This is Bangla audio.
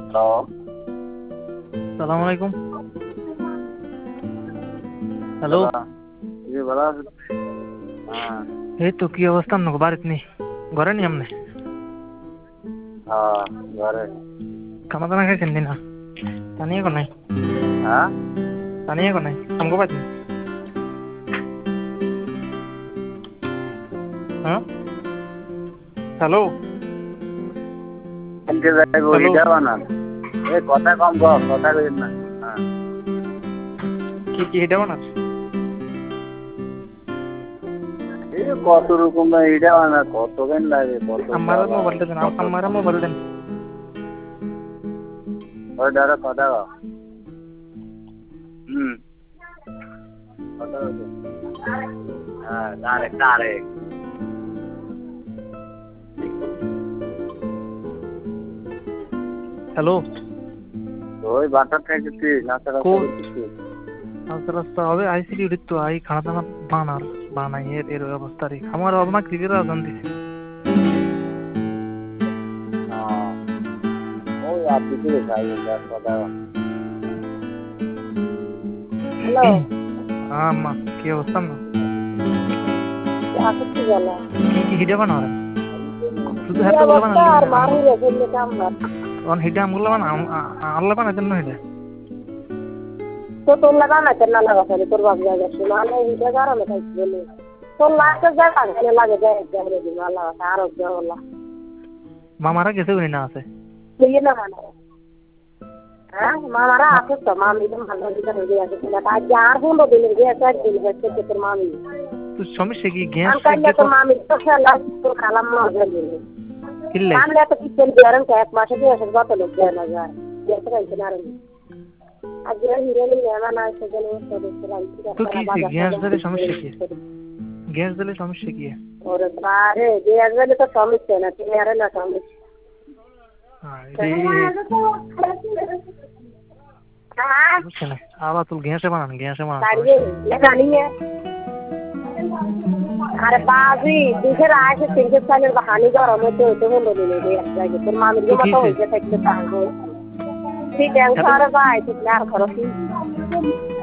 হ্যালো, সালাম আলাইকুম। হ্যালো, জি ভালো আছেন? হ্যাঁ, এই তো কি অবস্থা আপনার বাড়িতে নেই? ঘরে নি আপনি? হ্যাঁ, ঘরে। খানা দানা খাইছেন না? তানিয়ে কো নাই? হ্যাঁ, তানিয়ে কো নাই? আমগো বাদ নেই। হ্যাঁ, হ্যালো আজকে যাইবো হ্যালো, ইটা বানান। এই কথা কম কও, কথা কইন না। হ্যাঁ, কি কি হিডা বানাস? এই কত রকম ইটা বানা, কত কেন লাগে, কত আমার বাবা, মোবাইলটা দেন, কত আমার মোবাইল দেন। ওই ধরো কথা কও। হুম, কথা কও। হ্যাঁ, ডাইরেক্ট। হ্যালো, ওই বাটার খাইতেছি, নাস্তা কো করতেছি। আস্তে রাস্তা হবে আইসিডি উঠিত আই খানা দানা বানাই এর অবস্থা রে আমার অবনা ক্রিকেট আজান দিছে। হ্যাঁ, ওই আপনি কি খাই কথা কও। হ্যালো, আম্মা কি অবস্থা না? আসছি বলা। কি কি হিডা বানাও? শুধু কি হাতে গুলো অবস্থা বানালি আর না মারি রে ফেললে কাম না। তখন হিডা আমগুলো বানা আল্লাহ বানাইতেন না হিডা। তো তোর লাগা না কেন লাগা ফেলে তোর বাপ যা যাচ্ছে মানে হিটা কারণে খাইছি বলে তোর লাগতে যায় কানে লাগে যায় যাবে দিন আল্লাহ আর বলা মামারা গেছে উনি না আছে? তুই না মানে হ্যাঁ মামারা আছে তো মামি তো ভালো দিকে হয়ে গেছে না আজ আর 15 দিনের গেছে আর দিন গেছে তোর মামি তুই সমস্যা কি গ্যাস আমি কাইলে তোর মামি তো খেলা তোর খালাম না গেল কিল্লে আমি তো কিচেন দিয়ারাম এক মাসে দিয়ে এসে কত লোক দেয় না যায় গেছে রাইতে না রে আজ হিরো নিয়ে না এসে গেল সদস্য রাইতে তো কি গ্যাস দিলে সমস্যা কি? গ্যাস দিলে সমস্যা কি? ওরে বারে গ্যাস দিলে তো সমস্যা না তুমি আরে না সমস্যা বুঝছে না আবার তুই গ্যাসে বানান আরে বাজি দুধের আসে 300 সালের বাহানি গরম হতে হতে হলো দিলে এক জায়গায় তোর মামির মতো হয়েছে থাকলে তাঙ্গো ঠিক আছে আরে ভাই ঠিক আর খরচ